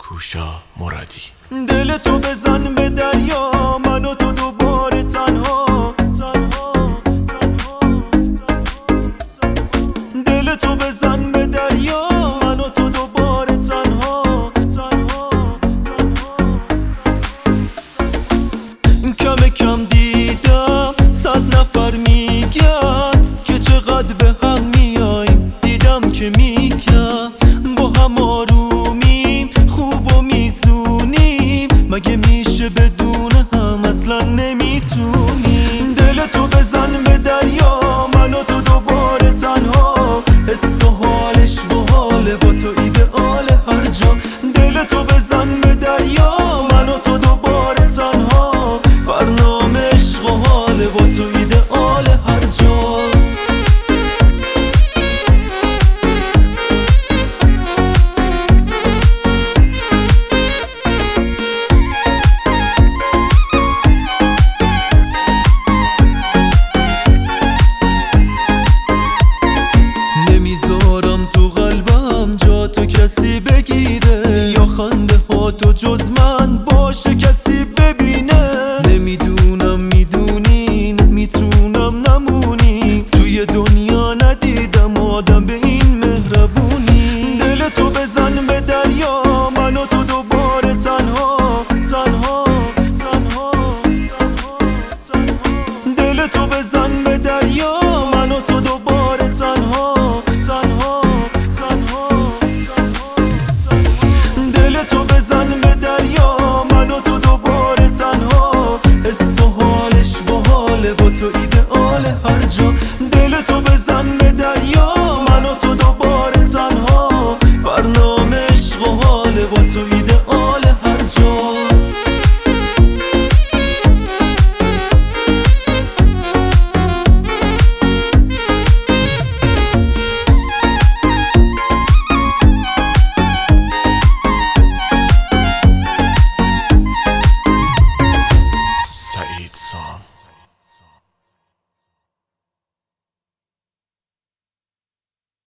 کوشا مرادی. دل تو بزن به دریا، من و تو دوباره تنها. دل تو بزن به دریا، من و تو دوباره تنها. کم کم دیدم 100 نفر میگن که چقدر به هم میایم. دیدم که میگن با هم آرومیم، خوب و میزونیم، مگه میشه بدون هم؟ اصلا نمیتونیم. دل تو بزن به دریا، من و تو دوباره تنها. حس و حالش باحاله، با تو ایدئال هر جا. دل تو بزن به دریا، من و تو دوباره تنها. برنامه عشق و حاله، با تو ایدئال هر جا. نمیذارم تو قلبم جا تو کسی بگیره، یا خنده ها تو جز من باشه کسی ببینه. نمیدونم میدونین میتونم نمونی، توی دنیا ندیدم آدم به این مهربونی. دل تو بزن به دریا، من و تو دوباره تنها. دل تو بزن به دریا، من و تو دوباره تنها. دل تو بزن به دریا، من و تو دوباره تنها. حس و حالش باحاله، با تو ایدئال هر جا. دل تو بزن به دریا، من و تو دوباره تنها. برنامه عشق و حاله، با تو ایدئال